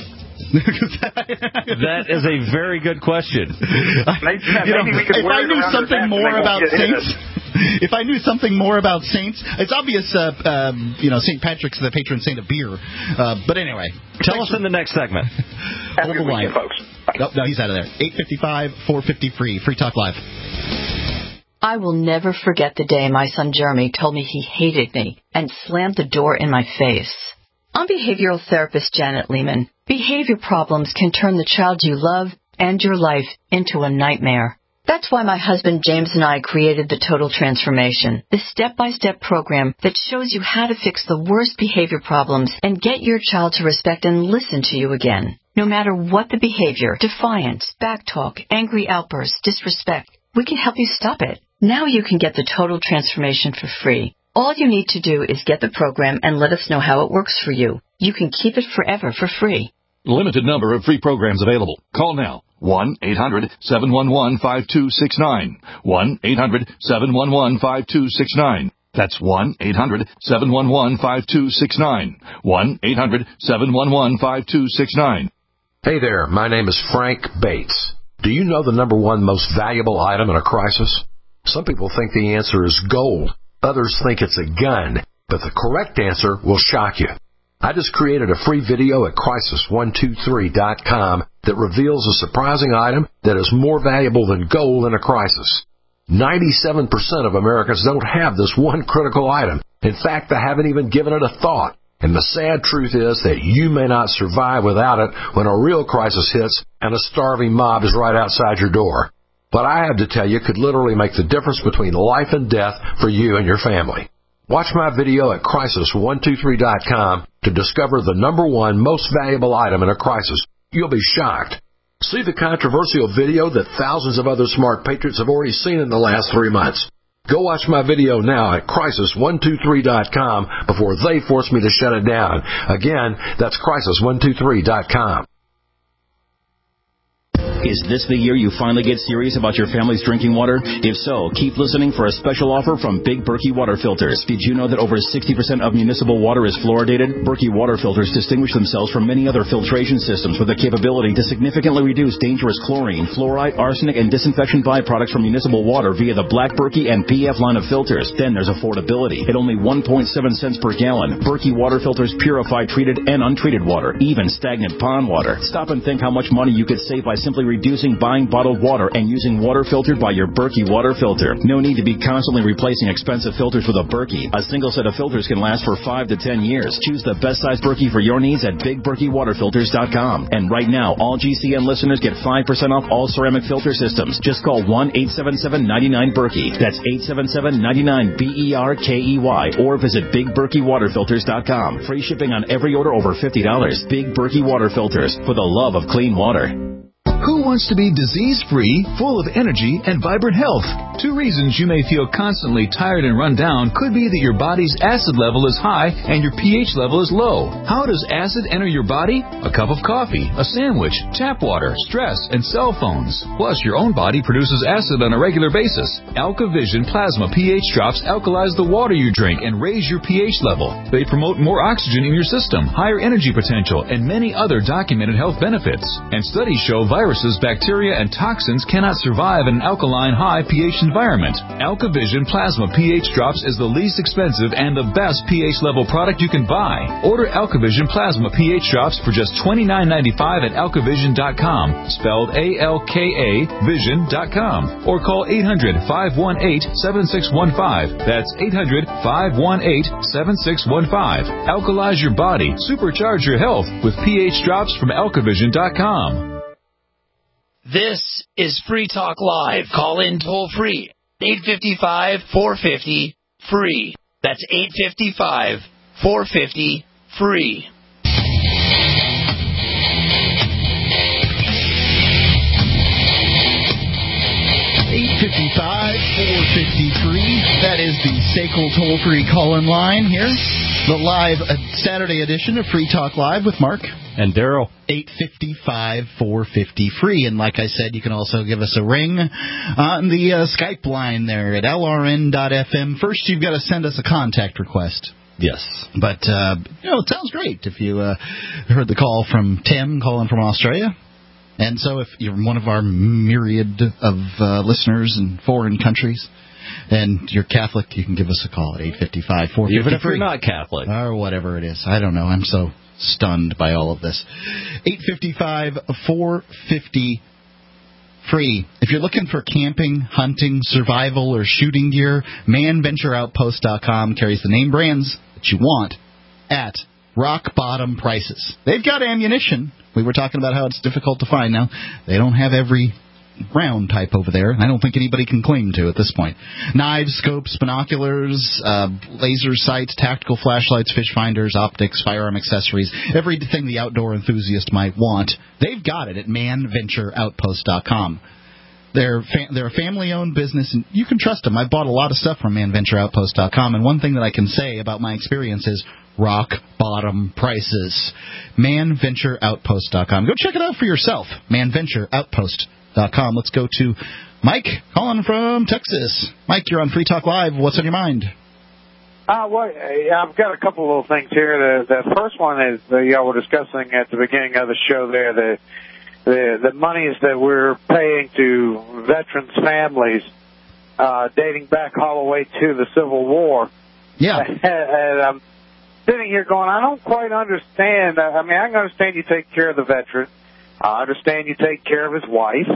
That is a very good question. Maybe, you know, maybe we could if I knew something more about saints, if I knew something more about saints, it's obvious, uh, um, you know, Saint Patrick's the patron saint of beer. Uh, but anyway. Tell us in the next segment. Have a good weekend, folks. No, no, he's out of there. eight five five, four five zero, free. Free Talk Live. I will never forget the day my son Jeremy told me he hated me and slammed the door in my face. I'm behavioral therapist Janet Lehman. Behavior problems can turn the child you love and your life into a nightmare. That's why my husband James and I created the Total Transformation, the step-by-step program that shows you how to fix the worst behavior problems and get your child to respect and listen to you again. No matter what the behavior, defiance, backtalk, angry outbursts, disrespect, we can help you stop it. Now you can get the Total Transformation for free. All you need to do is get the program and let us know how it works for you. You can keep it forever for free. Limited number of free programs available. Call now. one eight hundred seven one one five two six nine. one eight hundred seven one one five two six nine. That's one eight hundred seven one one five two six nine. one eight hundred seven one one five two six nine. Hey there, my name is Frank Bates. Do you know the number one most valuable item in a crisis? Some people think the answer is gold. Others think it's a gun. But the correct answer will shock you. I just created a free video at crisis one two three dot com that reveals a surprising item that is more valuable than gold in a crisis. ninety-seven percent of Americans don't have this one critical item. In fact, they haven't even given it a thought. And the sad truth is that you may not survive without it when a real crisis hits and a starving mob is right outside your door. What I have to tell you could literally make the difference between life and death for you and your family. Watch my video at crisis one two three dot com to discover the number one most valuable item in a crisis. You'll be shocked. See the controversial video that thousands of other smart patriots have already seen in the last three months. Go watch my video now at crisis one two three dot com before they force me to shut it down. Again, that's crisis one two three dot com. Is this the year you finally get serious about your family's drinking water? If so, keep listening for a special offer from Big Berkey Water Filters. Did you know that over sixty percent of municipal water is fluoridated? Berkey Water Filters distinguish themselves from many other filtration systems with the capability to significantly reduce dangerous chlorine, fluoride, arsenic, and disinfection byproducts from municipal water via the Black Berkey and P F line of filters. Then there's affordability. At only one point seven cents per gallon, Berkey Water Filters purify treated and untreated water, even stagnant pond water. Stop and think how much money you could save by simply reducing buying bottled water and using water filtered by your Berkey water filter. No need to be constantly replacing expensive filters with a Berkey. A single set of filters can last for five to ten years. Choose the best size Berkey for your needs at big berkey water filters dot com. And right now, all G C N listeners get five percent off all ceramic filter systems. Just call one eight seven seven, nine nine, Berkey. That's eight seven seven, nine nine, B E R K E Y. Or visit big berkey water filters dot com. Free shipping on every order over fifty dollars. Big Berkey Water Filters, for the love of clean water. Who wants to be disease-free, full of energy, and vibrant health? Two reasons you may feel constantly tired and run down could be that your body's acid level is high and your pH level is low. How does acid enter your body? A cup of coffee, a sandwich, tap water, stress, and cell phones. Plus, your own body produces acid on a regular basis. AlkaVision Plasma pH drops alkalize the water you drink and raise your pH level. They promote more oxygen in your system, higher energy potential, and many other documented health benefits. And studies show viruses, bacteria, and toxins cannot survive in an alkaline high pH environment. AlkaVision Plasma pH Drops is the least expensive and the best pH level product you can buy. Order AlkaVision Plasma pH Drops for just twenty-nine ninety-five at alkavision dot com, spelled A L K A vision dot com, or call eight hundred, five one eight, seven six one five. That's eight hundred, five one eight, seven six one five. Alkalize your body, supercharge your health with pH Drops from alkavision dot com. This is Free Talk Live. Call in toll free. eight five five, four five zero, free. That's eight five five, four five zero, free. eight five five, four five zero, free. That is the S A C L toll-free call-in line here. The live uh, Saturday edition of Free Talk Live with Mark. And Daryl. eight five five, four five zero, free. And like I said, you can also give us a ring on the uh, Skype line there at L R N dot F M. First, you've got to send us a contact request. Yes. But, uh, you know, it sounds great if you uh, heard the call from Tim calling from Australia. And so if you're one of our myriad of uh, listeners in foreign countries and you're Catholic, you can give us a call at eight five five, four five zero, even if you're not Catholic. Or whatever it is. I don't know. I'm so stunned by all of this. eight five five, four five zero, free. If you're looking for camping, hunting, survival, or shooting gear, man venture outpost dot com carries the name brands that you want at rock bottom prices. They've got ammunition. We were talking about how it's difficult to find now. They don't have every round type over there. I don't think anybody can claim to at this point. Knives, scopes, binoculars, uh, laser sights, tactical flashlights, fish finders, optics, firearm accessories, everything the outdoor enthusiast might want. They've got it at man venture outpost dot com. They're fa- they're a family-owned business, and you can trust them. I bought a lot of stuff from man venture outpost dot com, and one thing that I can say about my experience is rock bottom prices. man venture outpost dot com. Go check it out for yourself. man venture outpost dot com. Let's go to Mike calling from Texas. Mike, you're on Free Talk Live. What's on your mind? Uh, well, I've got a couple of little things here. The, the first one is uh, y'all were discussing at the beginning of the show there the the, the monies that we're paying to veterans' families uh, dating back all the way to the Civil War. Yeah. And I'm sitting here going, I don't quite understand. I mean, I can understand you take care of the veteran. I understand you take care of his wife.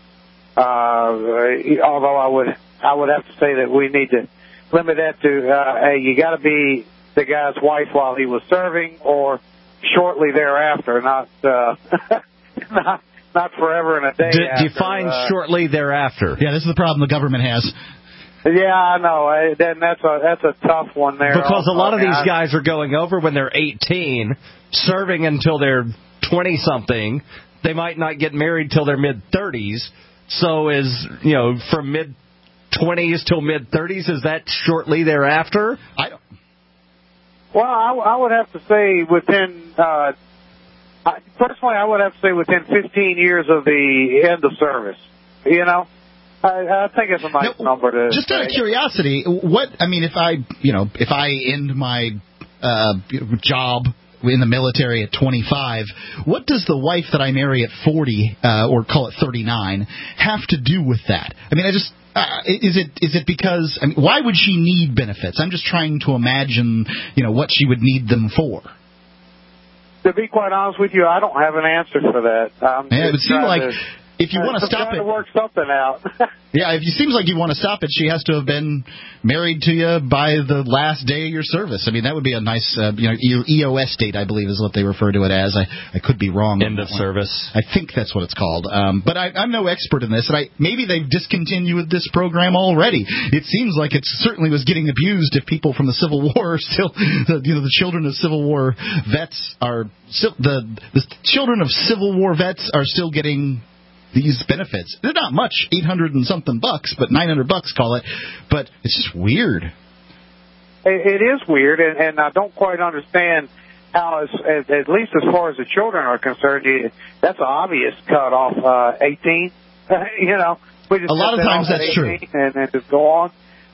Uh, although I would I would have to say that we need to limit that to, uh, hey, you got to be the guy's wife while he was serving or shortly thereafter, not uh, not, not forever and a day D- after. Define uh, shortly thereafter. Yeah, this is the problem the government has. Yeah, I know. I, then that's a that's a tough one there. Because a lot of I mean, these I, guys are going over when they're eighteen, serving until they're twenty-something. They might not get married till their mid-thirties. So is, you know, from mid-twenties till mid-thirties, is that shortly thereafter? I don't. Well, I, I would have to say within uh, I, personally, I would have to say within fifteen years of the end of service. You know, I, I think it's a nice now, number to. Just say. out of curiosity, what I mean, if I, you know, if I end my uh, job in the military at twenty-five, what does the wife that I marry at forty, uh, or call it thirty-nine, have to do with that? I mean, I just. Uh, is it is it because I mean, why would she need benefits? I'm just trying to imagine, you know, what she would need them for. To be quite honest with you, I don't have an answer for that. I'm yeah, it would seem like to, if you uh, want to stop it, it, to work something out. yeah, if it seems like you want to stop it, she has to have been married to you by the last day of your service. I mean, that would be a nice, uh, you know, E O S date, I believe, is what they refer to it as. I, I could be wrong. End of service. I think that's what it's called. Um, but I, I'm no expert in this, and I maybe they've discontinued this program already. It seems like it certainly was getting abused if people from the Civil War are still, you know, the children of Civil War vets are the the children of Civil War vets are still getting these benefits. They're not much, eight hundred and something bucks, but nine hundred bucks, call it. But it's just weird. It, it is weird, and, and I don't quite understand how, as, as, at least as far as the children are concerned, you, that's an obvious cut off. Uh, eighteen, you know, we just a lot of times that that's true, and then just go on.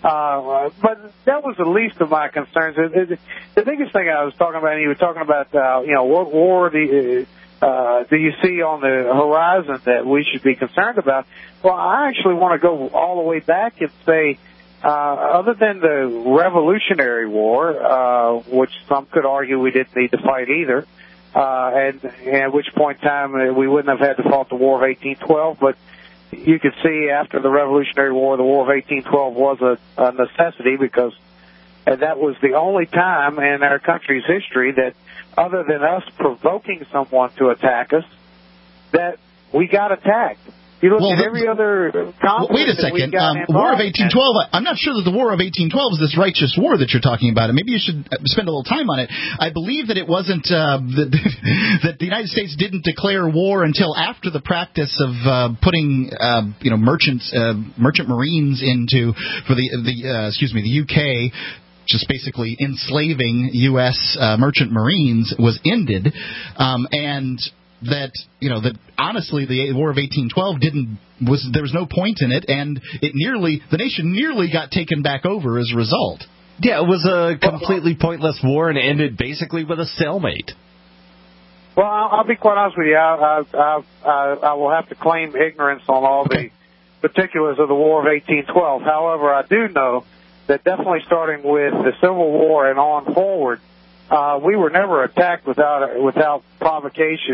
Uh, but that was the least of my concerns. The, the, the biggest thing I was talking about, and you were talking about, uh, you know, what war the. Uh, do you see on the horizon that we should be concerned about? Well, I actually want to go all the way back and say, uh, other than the Revolutionary War, uh, which some could argue we didn't need to fight either, uh, and, and at which point in time uh, we wouldn't have had to fight the War of eighteen twelve, but you could see after the Revolutionary War, the War of eighteen twelve was a, a necessity because and that was the only time in our country's history that, other than us provoking someone to attack us, that we got attacked. You look well, at every other conflict. Wait a second. Um, War of eighteen twelve, I'm not sure that the War of eighteen twelve is this righteous war that you're talking about. And maybe you should spend a little time on it. I believe that it wasn't, uh, that, that the United States didn't declare war until after the practice of uh, putting, uh, you know, merchants, uh, merchant marines into, for the, the uh, excuse me, the U K, just basically enslaving U S uh, merchant marines was ended. Um, and that, you know, that honestly the War of eighteen twelve didn't, was, there was no point in it, and it nearly, the nation nearly got taken back over as a result. Yeah, it was a completely pointless war and ended basically with a stalemate. Well, I'll, I'll be quite honest with you. I, I, I, I will have to claim ignorance on all okay. the particulars of the War of eighteen twelve. However, I do know that definitely starting with the Civil War and on forward, uh, we were never attacked without without provocation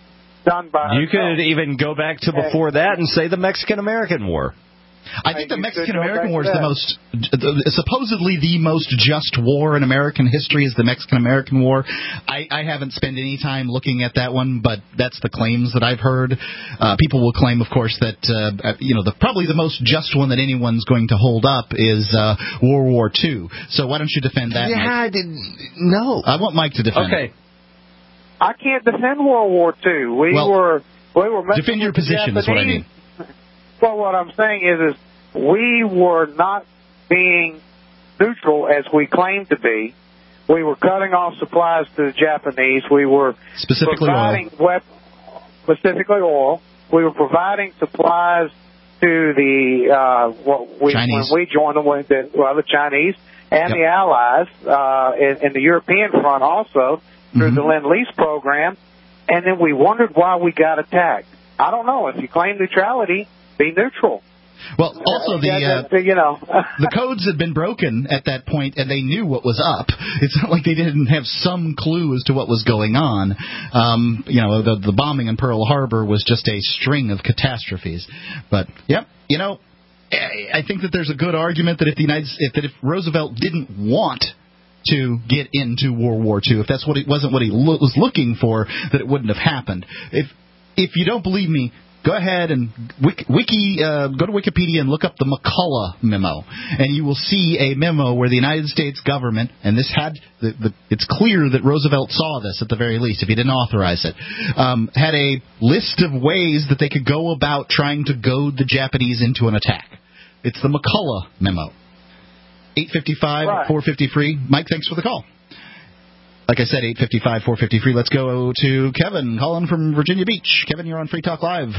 done by You ourselves. Could even go back to before that and say the Mexican-American War. I think the Mexican-American War is the most, supposedly the most just war in American history is the Mexican-American War. I, I haven't spent any time looking at that one, but that's the claims that I've heard. Uh, people will claim, of course, that uh, you know the probably the most just one that anyone's going to hold up is uh, World War Two. So why don't you defend that? Yeah, Mike? I didn't. No, I want Mike to defend. Okay. It. I can't defend World War Two. We well, were we were defend your position. Is what I mean. Well, what I'm saying is, is we were not being neutral as we claimed to be. We were cutting off supplies to the Japanese. We were specifically providing oil. Wep- specifically oil. We were providing supplies to the uh, what we, Chinese. when we joined them with the, well, the Chinese and yep. the Allies uh, in, in the European front also through mm-hmm. the Lend-Lease program. And then we wondered why we got attacked. I don't know. If you claim neutrality, be neutral. Well, also the uh, you know the codes had been broken at that point, and they knew what was up. It's not like they didn't have some clue as to what was going on. Um, you know, the the bombing in Pearl Harbor was just a string of catastrophes. But yep, you know, I think that there's a good argument that if the United if that if Roosevelt didn't want to get into World War Two, if that's what it wasn't what he lo- was looking for, that it wouldn't have happened. If if you don't believe me, go ahead and wiki, wiki uh, go to Wikipedia and look up the McCulloch memo, and you will see a memo where the United States government, and this had, the, the, it's clear that Roosevelt saw this at the very least, if he didn't authorize it, um, had a list of ways that they could go about trying to goad the Japanese into an attack. It's the McCulloch memo. eight fifty-five, right. four fifty free. Mike, thanks for the call. Like I said, eight fifty-five, four fifty free. Let's go to Kevin, calling from Virginia Beach. Kevin, you're on Free Talk Live.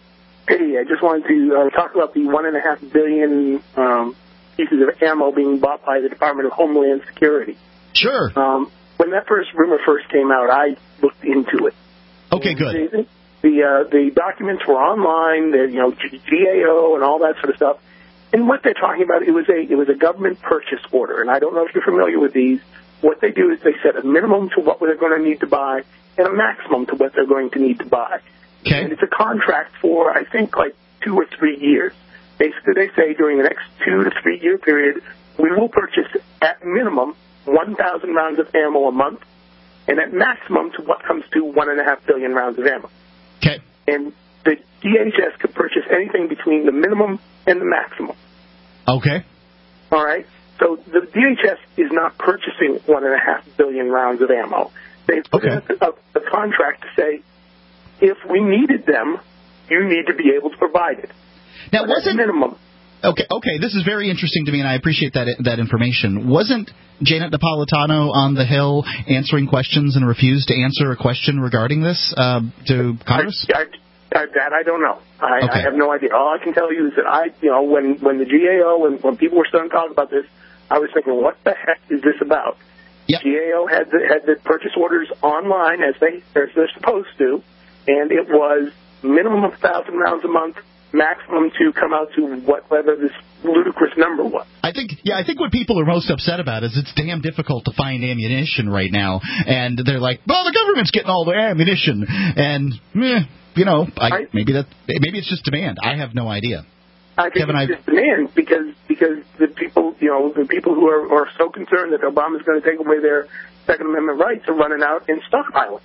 Hey, I just wanted to uh, talk about the one and a half billion um, pieces of ammo being bought by the Department of Homeland Security. Sure. Um, when that first rumor first came out, I looked into it. Okay, good. The the, uh, the documents were online, the, you know, G A O and all that sort of stuff. And what they're talking about, it was a it was a government purchase order. And I don't know if you're familiar with these. What they do is they set a minimum to what they're going to need to buy and a maximum to what they're going to need to buy. Okay. And it's a contract for, I think, like two or three years. Basically, they say during the next two to three year period, we will purchase at minimum one thousand rounds of ammo a month, and at maximum to what comes to one and a half billion rounds of ammo. Okay. And the D H S could purchase anything between the minimum and the maximum. Okay. All right. So the D H S is not purchasing one and a half billion rounds of ammo. They put okay. in a, a contract to say, if we needed them, you need to be able to provide it. Now, but wasn't minimum. Okay, okay. This is very interesting to me, and I appreciate that that information. Wasn't Janet Napolitano on the Hill answering questions and refused to answer a question regarding this uh, to Congress? I, I, I, that I don't know. I, okay. I have no idea. All I can tell you is that I, you know, when when the G A O and when people were starting to talk about this, I was thinking, what the heck is this about? Yep. G A O had the had the purchase orders online as they as they're supposed to, and it was minimum of a thousand rounds a month, maximum to come out to whatever this ludicrous number was. I think, yeah, I think what people are most upset about is it's damn difficult to find ammunition right now, and they're like, well, the government's getting all the ammunition, and meh, you know, I, I, maybe that maybe it's just demand. I have no idea. I think Kevin, it's I, just demand because because the people, you know, the people who are, are so concerned that Obama's going to take away their Second Amendment rights are running out and stockpiling.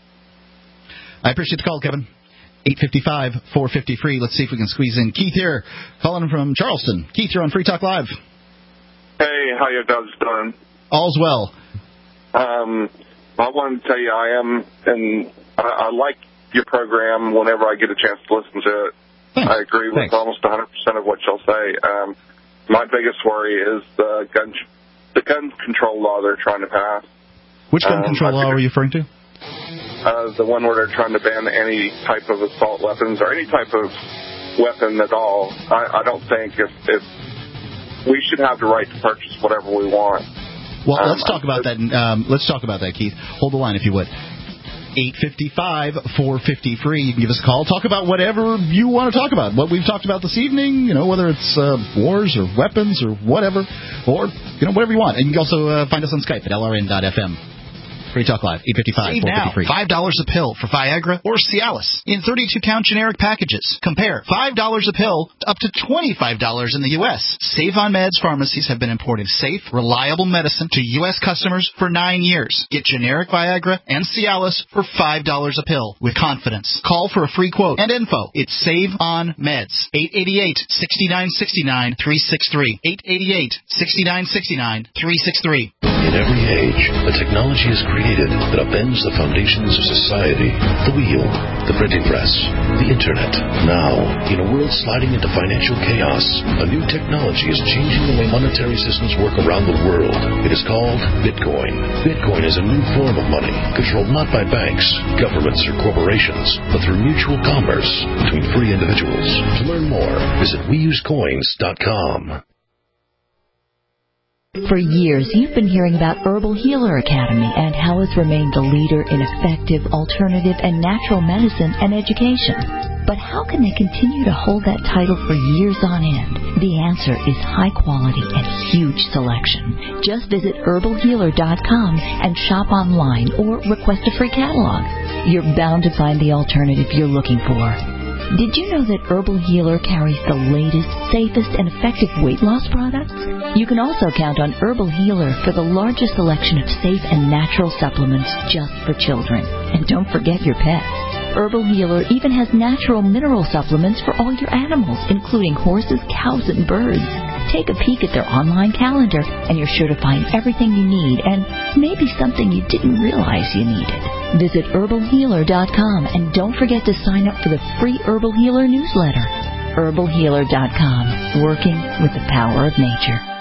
I appreciate the call, Kevin. eight fifty-five, four fifty free. Let's see if we can squeeze in Keith here, calling from Charleston. Keith, you're on Free Talk Live. Hey, how you guys doing? All's well. Um, I wanted to tell you I am, and I, I like your program whenever I get a chance to listen to it. Thanks. I agree with Thanks. almost one hundred percent of what y'all say. Um, my biggest worry is the gun, the gun control law they're trying to pass. Which gun um, control law are you referring to? Uh, the one where they're trying to ban any type of assault weapons or any type of weapon at all. I, I don't think if, if we should have the right to purchase whatever we want. Well, um, let's talk about that. Um, let's talk about that, Keith. Hold the line, if you would. eight fifty-five, four fifty free. You can give us a call. Talk about whatever you want to talk about. What we've talked about this evening, you know, whether it's uh, wars or weapons or whatever, or, you know, whatever you want. And you can also uh, find us on Skype at L R N dot F M. Free Talk Live, eight fifty-five, Save four now, fifty free. five dollars a pill for Viagra or Cialis in thirty-two count generic packages. Compare five dollars a pill up to twenty-five dollars in the U S Save on Meds pharmacies have been importing safe, reliable medicine to U S customers for nine years. Get generic Viagra and Cialis for five dollars a pill with confidence. Call for a free quote and info. It's Save on Meds. eight eight eight, six nine six nine, three six three. eight eight eight, six nine six nine, three six three. In every age, a technology is created that upends the foundations of society. The wheel, the printing press, the internet. Now, in a world sliding into financial chaos, a new technology is changing the way monetary systems work around the world. It is called Bitcoin. Bitcoin is a new form of money, controlled not by banks, governments, or corporations, but through mutual commerce between free individuals. To learn more, visit we use coins dot com. For years, you've been hearing about Herbal Healer Academy and how it's remained the leader in effective, alternative, and natural medicine and education. But how can they continue to hold that title for years on end? The answer is high quality and huge selection. Just visit herbal healer dot com and shop online or request a free catalog. You're bound to find the alternative you're looking for. Did you know that Herbal Healer carries the latest, safest, and effective weight loss products? You can also count on Herbal Healer for the largest selection of safe and natural supplements just for children. And don't forget your pets. Herbal Healer even has natural mineral supplements for all your animals, including horses, cows, and birds. Take a peek at their online calendar, and you're sure to find everything you need and maybe something you didn't realize you needed. Visit herbal healer dot com and don't forget to sign up for the free Herbal Healer newsletter. herbal healer dot com, working with the power of nature.